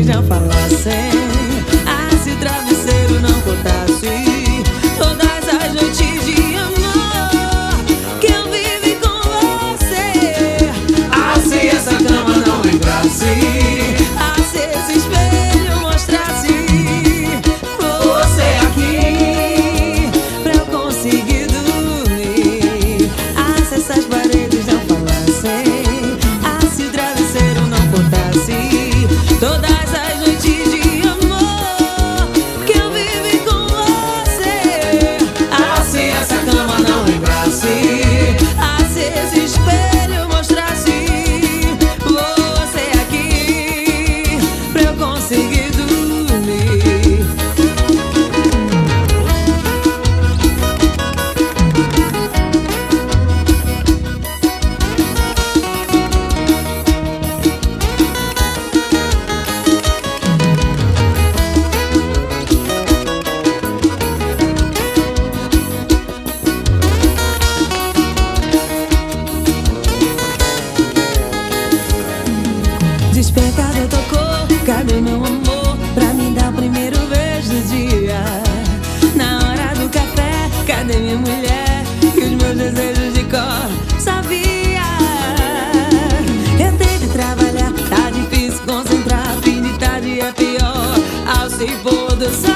paredes não falassem, se o travesseiro não contasse todas as noites de amor que eu vivi com você, se essa cama não lembrasse, se esse espelho mostrasse você aqui pra eu conseguir dormir, se essas paredes não falassem, se o travesseiro não contasse todas as noites de amor que eu vivi com você, se essa cama não lembrasse, se esse espelho mostrasse você aqui pra eu conseguir dormir. Despertador tocou, cadê meu amor pra me dar o primeiro beijo do dia? Na hora do café, cadê minha mulher e os meus desejos de cor sabia? Eu tenho que trabalhar, tá difícil concentrar, fim de tarde é pior ao se pôr do sol.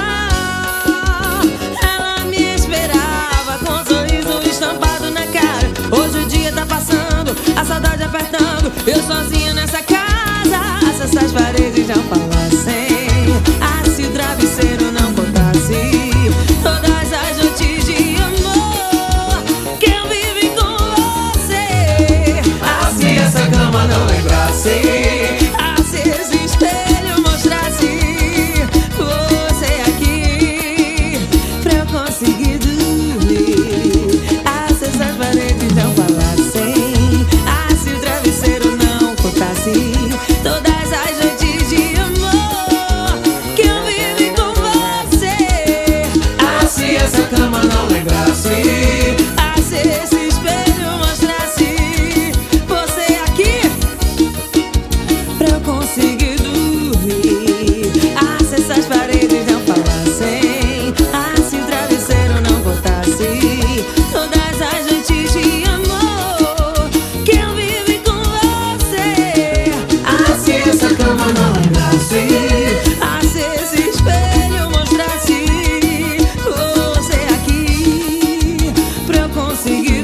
Ela me esperava com um sorriso estampado na cara. Hoje o dia tá passando, a saudade apertando, eu sozinha nessa casa. Se essas paredes não falassem, se o travesseiro não contasse todas as noites de amor que eu vivi com você, se essa cama não lembrasse, se esse espelho mostrasse você aqui pra eu conseguir dormir, se essas paredes não falassem, se o travesseiro não contasse todas as noites de amor que eu vivi com você, se essa cama não lembrasse, se esse espelho mostrasse você aqui pra eu conseguir dormir, se essas paredes não falassem, se o travesseiro não contasse todas as noites de amor que eu vivi com você, se essa cama não lembrasse, se esse espelho mostrasse você aqui pra eu conseguir